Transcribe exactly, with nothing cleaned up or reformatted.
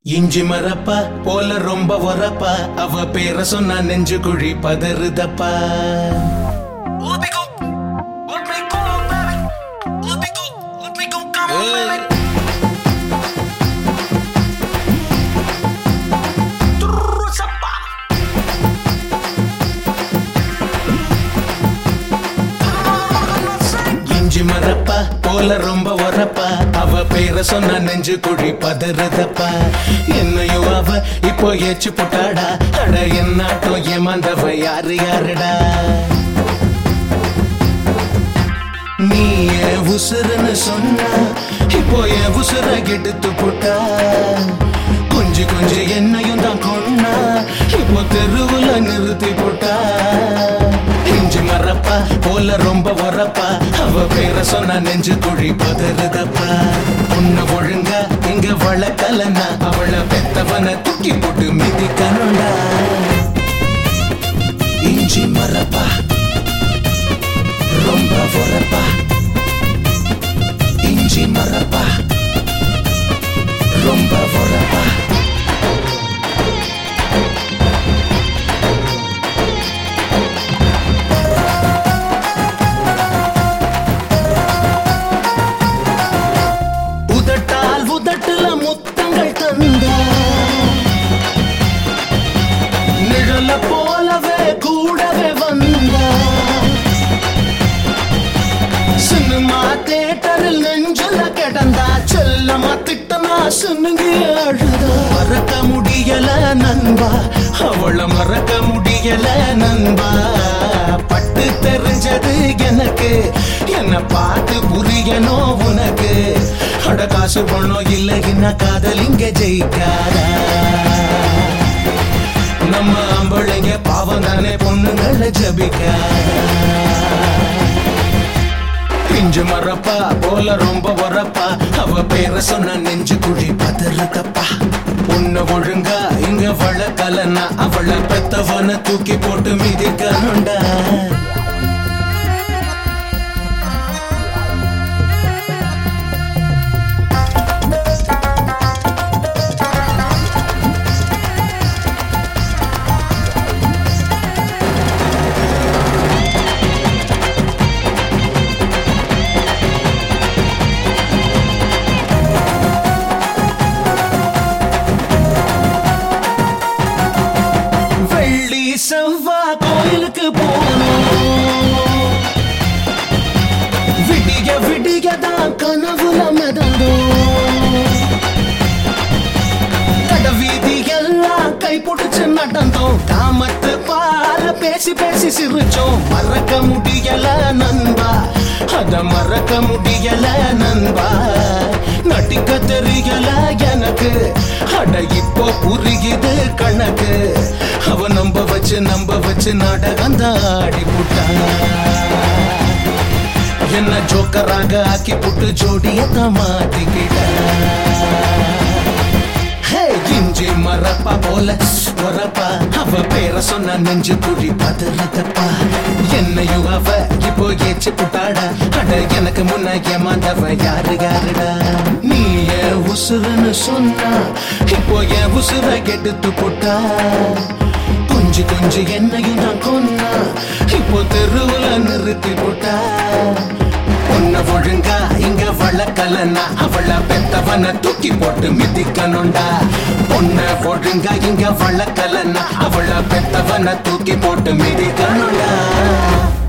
இஞ்சி மரப்பா போல ரொம்ப வரப்பா அவ பேர சொன்னா நெஞ்சு குழி பதறுதப்பா. இஞ்சி மரப்பா போல ரொம்ப வரப்பா அவ பேர சொன்னா நெஞ்சு குழி பதறுதப்பா. என்னையும் அவ இப்போ ஏச்சு போட்டாடா. அட என்னாட்டம் ஏமாந்தவ யாரு யாருடா. நீ என் உசுருன்னு சொன்னா இப்போ என் உசுர கெடுத்து போட்டா. கொஞ்சி கொஞ்சி என்னையும் தான் கொண்டா இப்போ தெருவுல நிறுத்தி போட்டா. இஞ்சி மரப்பா போல ரொம்ப வரப்பா அவ பேர சொன்னா நெஞ்சு குழி பதறுதப்பா. உன்ன ஒழுங்கா இங்க வளர்க்கலன்னா அவளை பெத்தவனை தூக்கி போட்டு மிதிக்கணும்டா. இஞ்சி மரப்பா ரொம்ப வரப்பா. இஞ்சி மரப்பா ரொம்ப வரப்பா. உதட்டால் உதட்டுல முத்தங்கள் தந்தா நிழல போலவே கூடவே வந்தா. சினிமா தியேட்டரில் நெஞ்சுல கிடந்தா செல்லமா திட்டமா சுனுங்கி அழுதா. மறக்க முடியல நண்பா அவள மறக்க முடியல நண்பா. பட்டு தெரிஞ்சது எனக்கு என்ன பார்த்து புரியணும் உனக்கு. அட காசு பணம் இல்லைன்னா காதலிங்க ஜெயிக்காதா. நம்ம ஆம்பளைங்க பாவம் தானே பொண்ணுங்களை ஜபிக்காதா. இஞ்சி மரப்பா போல ரொம்ப வரப்பா அவ பேர சொன்ன நெஞ்சு குழி பதறுதப்பா. உன்ன ஒழுங்கா இங்க வளர்க்கலன்னா அவளை பெத்தவன தூக்கி போட்டு மிதிக்கணும்டா. செவ்வா கோயிலுக்கு போனோம். விடிய விடியதான் கனவுல மிதந்தோம். கட வீதி எல்லாம் கை பிடிச்சு நடந்தோம். காமத்து பால பேசி பேசி சிரிச்சோம். மறக்க முடியல நண்பா அத மறக்க முடியல நண்பா. நடிக்க தெரியல எனக்கு அட இப்போ புரியுது கணக்கு. அவ நம்ப வச்சு நம்ப வச்சு நாடகம் ஆடி புட்டா. என்ன ஜோக்கராக ஆக்கி புட்டு ஜோடியத்தான் மாத்திக்கிட்ட. இஞ்சி மரப்பா போல வரப்பா அவ பேர சொன்னா நெஞ்சு குழி பதறுதப்பா. என்னையும் அவ இப்போ ஏச்சு புட்டாடா. அட எனக்கு முன்ன ஏமாந்தவ யாரு யாருடா. நீ என் உசுருன்னு சொன்னா இப்போ என் உசுர கெடுத்து போட்டா. கொஞ்சி கொஞ்சி என்னையும் தான் கொன்னா இப்போ தெருவுல நிறுத்தி போட்டா. உன்ன ஒழுங்கா இங்க வளர்க்கலன்னா அவளை பெத்தவன தூக்கி போட்டு மிதிக்கணும்டா. உன்ன ஒழுங்கா இங்க வளர்க்கலன்னா அவளை பெத்தவன தூக்கி போட்டு மிதிக்கணும்டா.